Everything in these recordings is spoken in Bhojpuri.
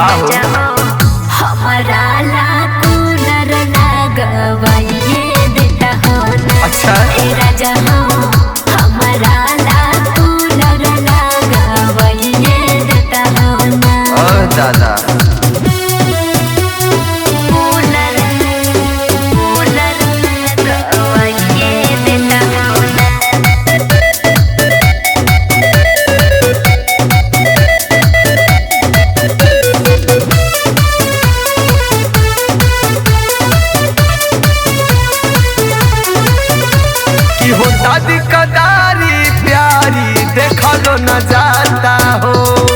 राजा हो हमारा ला कूलर लगवाइए देता हो ना। अच्छा ए राजा हो हमारा ला कूलर लगवाइए देता हो ना। ओ दादा शादी कदारी प्यारी देखलो न जाता हो।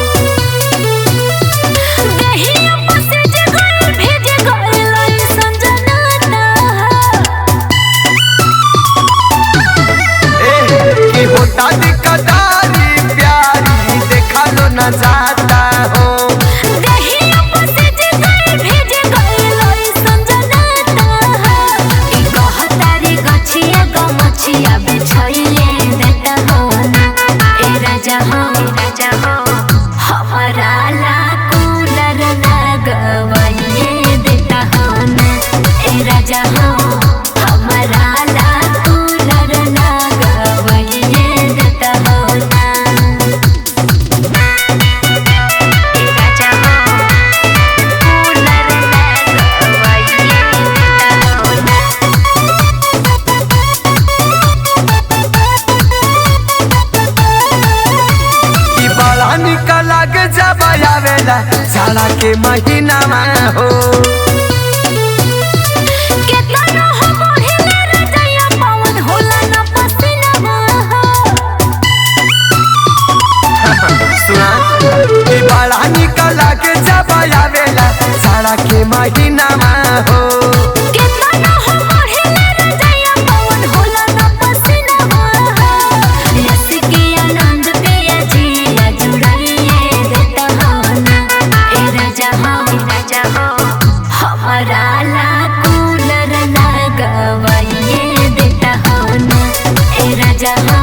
शादी कदारी प्यारी देखलो न जाता हो। राजा हो हमारा ला कूलर लगवाइए देता हो ना। ए राजा हो हमारा ला कूलर लगवाइए देता हो ना। ए राजा हो कूलर लगवाइए देता हो ना। निकला के जब आवेला साला के महीना में हो। सुना बड़ा निकला के जब आवेला साला के महीना में हो। हमारा ला कूलर लगवाइए देता हो ना। ए राजा हो